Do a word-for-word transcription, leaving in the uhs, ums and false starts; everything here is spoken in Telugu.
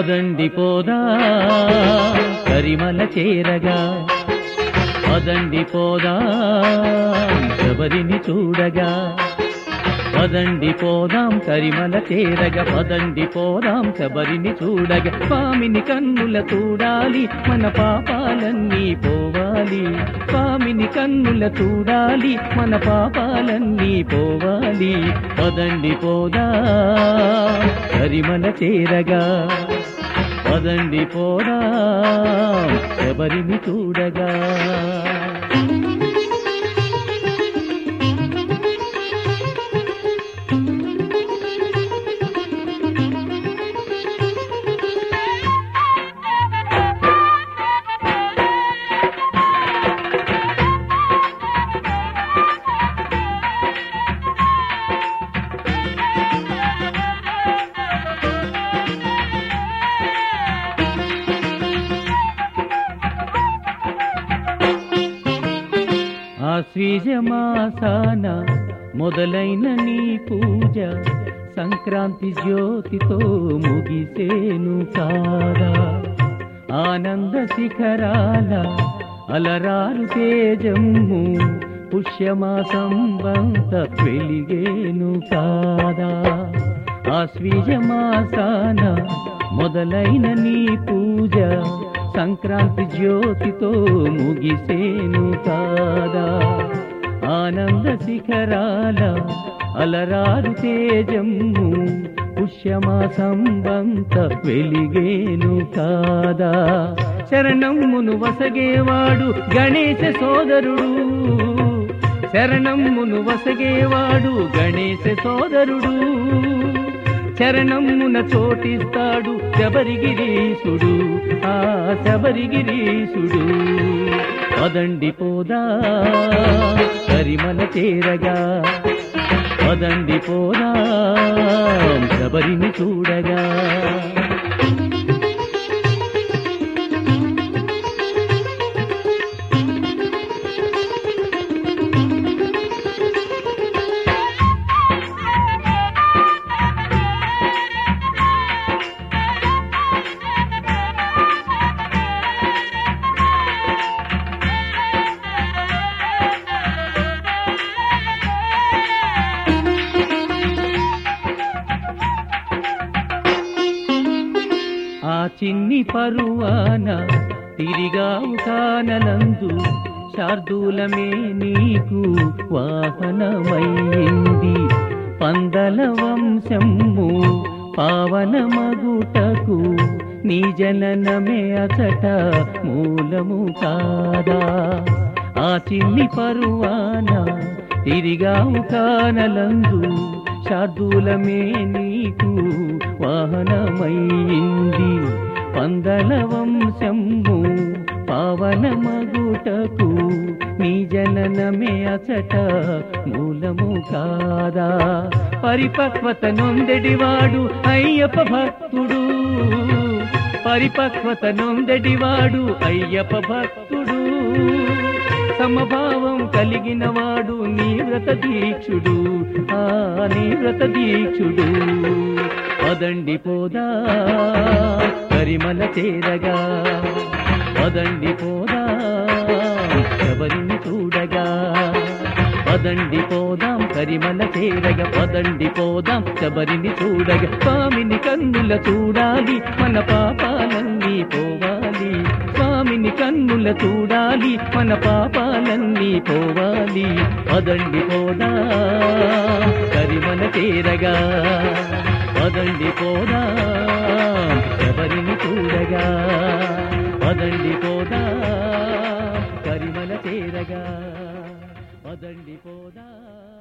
పదండి పోదా కరిమల చేరగా, పదండి పోదా శబరిని చూడగా, పదండి పోదాం కరిమల చేరగా, పదండి పోదాం శబరిని చూడగా. స్వామిని కన్నుల చూడాలి, మన పాపాలన్నీ పోవాలి. స్వామిని కన్నుల చూడాలి, మన పాపాలన్నీ పోవాలి. పదండి పోదా కరిమల చేరగా, పదండి పోదా శబరిని చూడగా. ఆశ్వీజమాసాన మొదలైన నీ పూజ, సంక్రాంతి జ్యోతితో ముగిసేను కాదా. ఆనంద శిఖరాల అలరారు తేజమ్ము, పుష్యమాసం వంత వెలిగేను కాదా. ఆశ్వీజమాసాన మొదలైన నీ పూజ, సంక్రాంతి జ్యోతితో ముగిసేను కాదా. ఆనంద శిఖరాల అలరారు తేజమ్ము, పుష్యమాసం వంత వెలిగేను కాదా. శరణమ్మును వసగేవాడు గణేశ సోదరుడు, శరణమ్మును వసగేవాడు గణేశ సోదరుడు. చరణమ్మున చోటిస్తాడు శబరిగిరీశుడు, ఆ శబరిగిరీశుడు. పదండి పోదా కరిమల చేరగా, పదండి పోదా శబరిని చూడగా. ఆ చిన్ని పరువాన తిరిగావు కానలందు, శార్దూలమే నీకు వాహనమైంది. పందల వంశము పావనమగుటకు, నీ జననమే అచట మూలము కాదా. ఆ చిన్ని పరువాన తిరిగావు కానలందు, శార్దూలమే నీకు వాహనమైంది. పందల వంశము పావనమగుటకు, నీ జననమే అచట మూలము కాదా. పరిపక్వత నొందెడివాడు అయ్యప్ప భక్తుడు, పరిపక్వత నొందెడివాడు అయ్యప్ప భక్తుడు. సమభావం కలిగినవాడు నీ వ్రత దీక్షుడు, ఆ నీ వ్రత దీక్షుడు. పదండి పోదా కరిమల చేరగా, పదండి పోదా శబరిని చూడగా. పదండి పోదాం కరిమల చేరగా, పదండి పోదాం శబరిని చూడగా. స్వామిని కన్నుల చూడాలి, మన పాపాలన్నీ పోవాలి. స్వామిని కన్నుల చూడాలి, మన పాపాలన్నీ పోవాలి. పదండి పోదా కరిమల చేరగా, పదండి పోదా శబరిని చూడగా. పదండి పోదా కరిమల చేరగా, పదండి పోదా.